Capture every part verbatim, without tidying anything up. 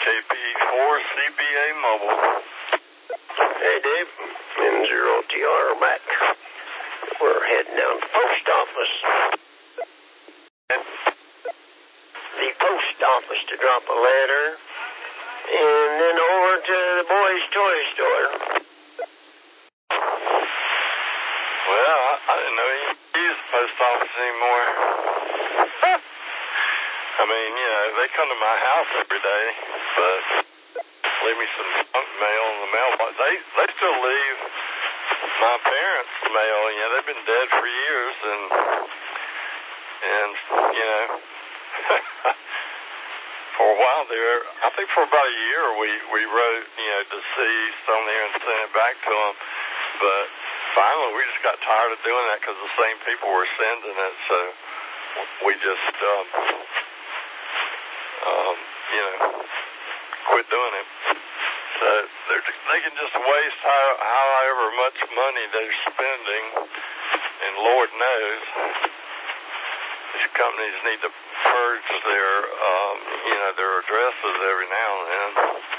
P four C B A Mobile. Hey, Dave. N zero T R back. We're heading down to the post office. The post office to drop a letter. And then over to the boys' toy store. Well, I, I didn't know you use the post office anymore. I mean, you know, they come to my house every day, but leave me some junk mail in the mailbox. They they still leave my parents mail. You know, they've been dead for years, and and you know, for a while there, I think for about a year, we we wrote, you know, deceased on there and sent it back to them, but finally we just got tired of doing that because the same people were sending it, so we just um, um, you know, quit doing it. So they're, they can just waste how, however much money they're spending, and Lord knows these companies need to purge their, um, you know, their addresses every now and then.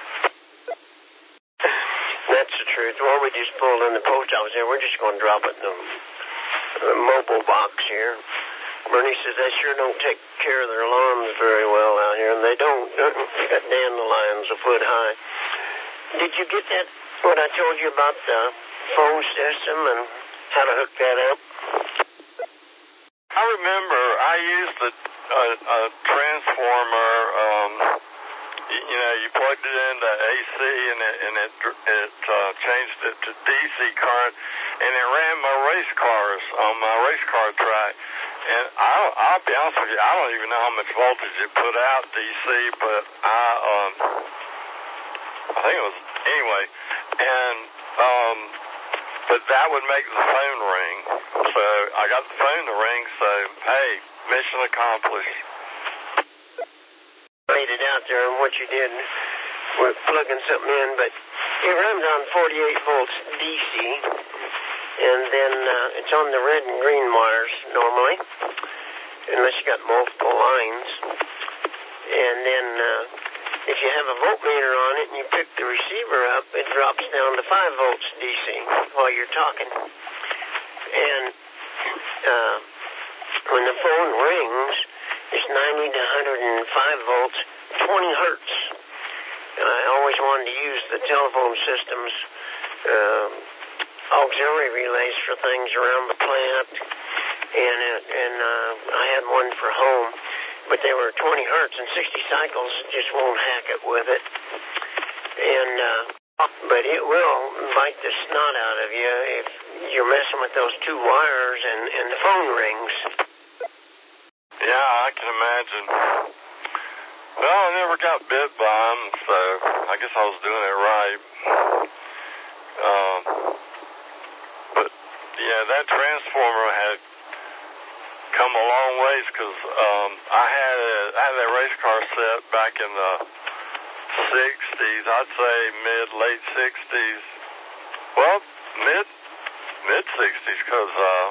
That's the truth. Well, we just pulled in the post office here. We're just going to drop it in the, the mobile box here. Bernie says they sure don't take care of their lawns very well out here, and they don't. They got dandelions a foot high. Did you get that, what I told you about the phone system and how to hook that up? I remember I used a, a, a transformer. Um, you, you know, you plugged it into A C, and it, and it, it uh, changed it to D C current, and it ran my race cars on my race car track. And I'll, I'll be honest with you, I don't even know how much voltage it put out D C, but I, um, I think it was, anyway, and, um, but that would make the phone ring. So I got the phone to ring, so, hey, mission accomplished. Made it out there, and what you did was plugging something in, but it runs on forty-eight volts D C, and then uh, it's on the red and green wires normally, unless you got multiple lines. And then uh, if you have a voltmeter on it and you pick the receiver up, it drops down to five volts D C while you're talking. And uh, when the phone rings, it's ninety to one hundred five volts, twenty hertz. And I always wanted to use the telephone system's um, auxiliary relays for things around the plant, and it, and uh, I had one for home, but they were twenty hertz and sixty cycles. Just won't hack it with it, and uh, but it will bite the snot out of you if you're messing with those two wires and, and the phone rings. Yeah, I can imagine. Well, I never got bit by them, so I guess I was doing it right. Um, but, yeah, that transformer had come a long ways because um, I, had a, I had that race car set back in the sixties, I'd say mid, late sixties. Well, mid, mid-sixties because... Uh,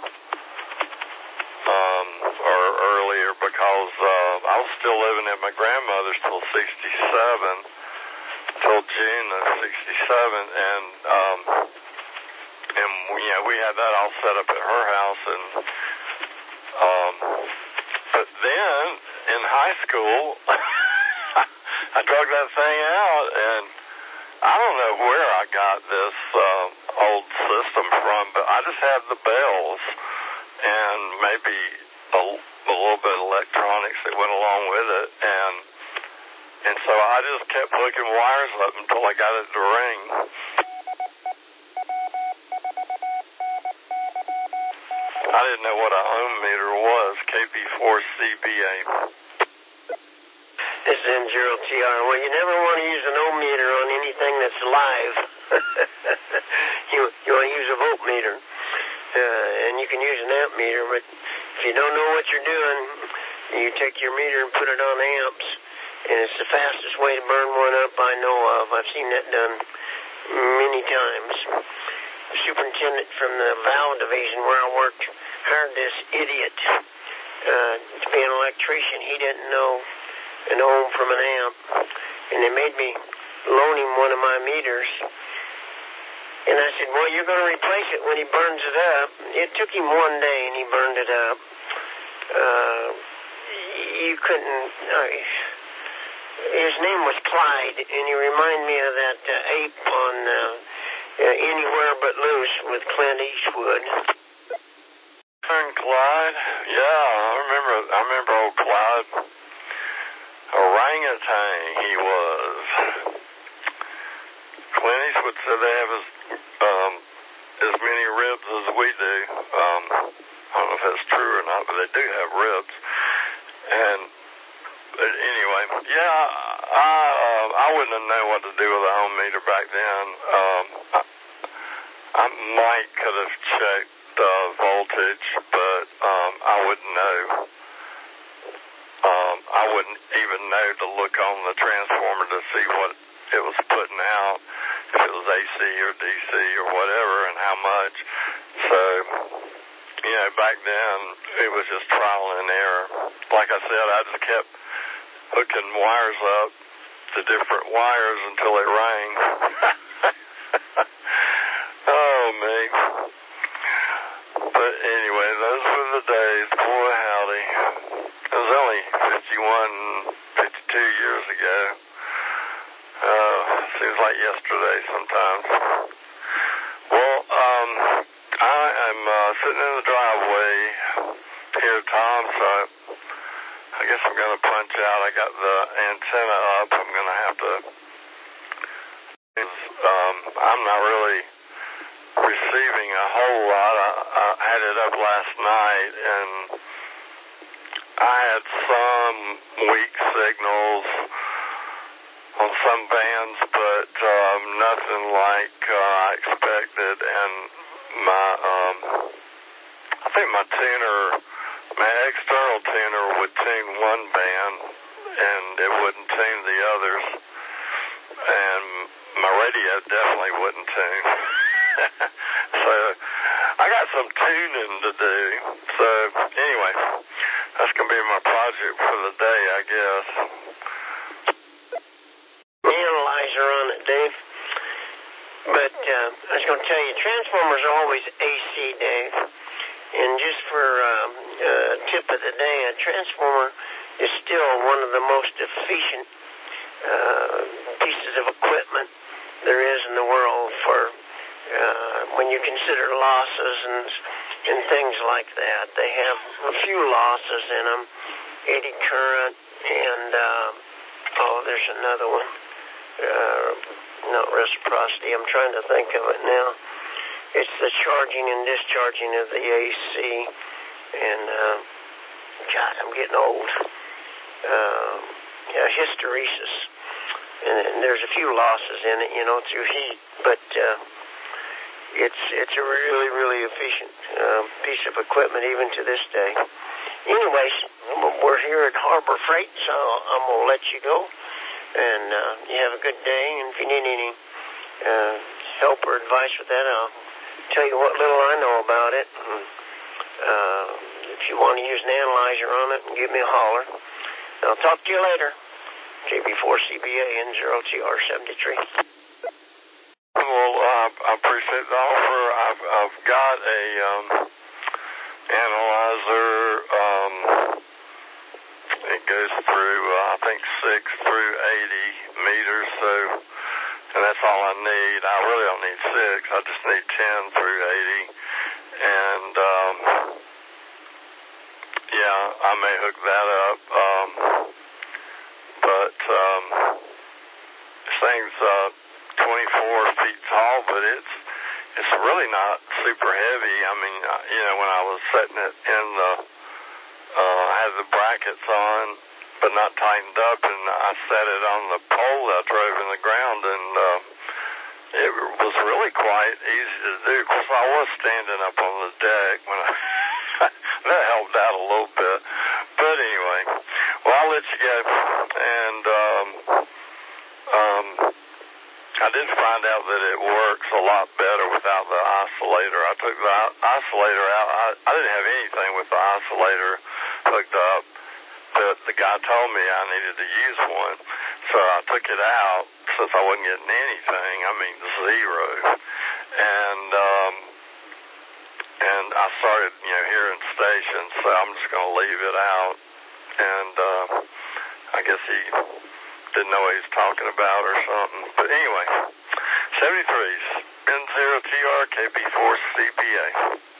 Um, or earlier because uh, I was still living at my grandmother's till sixty-seven, till June of sixty-seven, and um, and you know, we had that all set up at her house, and um, but then in high school, I drug that thing out, and I don't know where I got this uh, old system from, but I just had the bells. And maybe a, a little bit of electronics that went along with it, and and so I just kept hooking wires up until I got it to ring. I didn't know what a ohm meter was, K P four C B A. This is N zero T R. Well, you never want to use an ohm meter on anything that's live. you, you want to use a voltmeter. Uh, and you can use an amp meter, but if you don't know what you're doing, you take your meter and put it on amps, and it's the fastest way to burn one up I know of. I've seen that done many times. The superintendent from the valve division where I worked hired this idiot uh, to be an electrician. He didn't know an ohm from an amp, and they made me loan him one of my meters. And I said, well, you're going to replace it when he burns it up. It took him one day, and he burned it up. Uh, you couldn't... Uh, his name was Clyde, and he reminded me of that uh, ape on uh, uh, Anywhere But Loose with Clint Eastwood. And Clyde? Yeah, I remember, I remember old Clyde. Orangutan he was. Clint Eastwood said they have as, um, as many ribs as we do. Um, I don't know if that's true or not, but they do have ribs. And but anyway, yeah, I uh, I wouldn't have known what to do with a ohm meter back then. Um, I, I might could have checked the voltage, but um, I wouldn't know. Um, I wouldn't even know to look on the transformer to see what it was putting out, if it was A C or D C or whatever, and how much. So, you know, back then it was just trial and error. Like I said, I just kept hooking wires up to different wires until it rang. Oh, me. But anyway, those were the days. Boy, howdy. It was only fifty-one, fifty-two years ago. Uh, seems like yesterday sometimes. Well, um, I am uh, sitting in the driveway here, Tom, so I guess I'm going to punch out. I got the antenna up. I'm going to have to... Um, I'm not really receiving a whole lot. I, I had it up last night, and I had some weak signals on some bands, but um, nothing like uh, I expected. And my, um, I think my tuner, my external tuner would tune one band, and it wouldn't tune the others. And my radio definitely wouldn't tune. So I got some tuning to do. So anyway, that's going to be my project for the day, I guess. Analyzer on it, Dave. But uh, I was going to tell you, transformers are always A C, Dave. And just for um, uh, tip of the day, a transformer is still one of the most efficient uh, pieces of equipment there is in the world for uh, when you consider losses and and things like that. They have a few losses in them, eddy current, and uh, oh, there's another one. Uh, not reciprocity. I'm trying to think of it now. It's the charging and discharging of the A C, and uh, God, I'm getting old. Uh, yeah, hysteresis, and, and there's a few losses in it, you know, through heat, but uh, it's it's a really really efficient uh, piece of equipment even to this day. Anyways, we're here at Harbor Freight, so I'm gonna let you go. And uh, you have a good day, and if you need any uh, help or advice with that, I'll tell you what little I know about it. And, uh, if you want to use an analyzer on it, give me a holler. I'll talk to you later. J B four C B A N zero T R seventy-three. Well, uh, I appreciate the offer. I've, I've got a um, analyzer. Um, It goes through, uh, I think, six through eighty meters, so, and that's all I need. I really don't need six. I just need ten through eighty. And, um, yeah, I may hook that up. Um, but, um, this thing's, uh, twenty-four feet tall, but it's, it's really not super heavy. I mean, you know, when I was setting it in the, Uh, I had the brackets on, but not tightened up, and I set it on the pole that I drove in the ground, and uh, it was really quite easy to do. Of course, I was standing up on the deck when I that helped out a little bit. But anyway, well, I'll let you go. And um, um, I did find out that it works a lot better without the oscillator. I took the oscillator out. I, I didn't have anything with the oscillator hooked up, but the guy told me I needed to use one. so I took it out since I wasn't getting anything. I mean, zero. And, um, and I started, you know, hearing stations, so I'm just going to leave it out. And, uh, I guess he didn't know what he was talking about or something. But anyway, seventy-threes, N zero T R K B four C P A.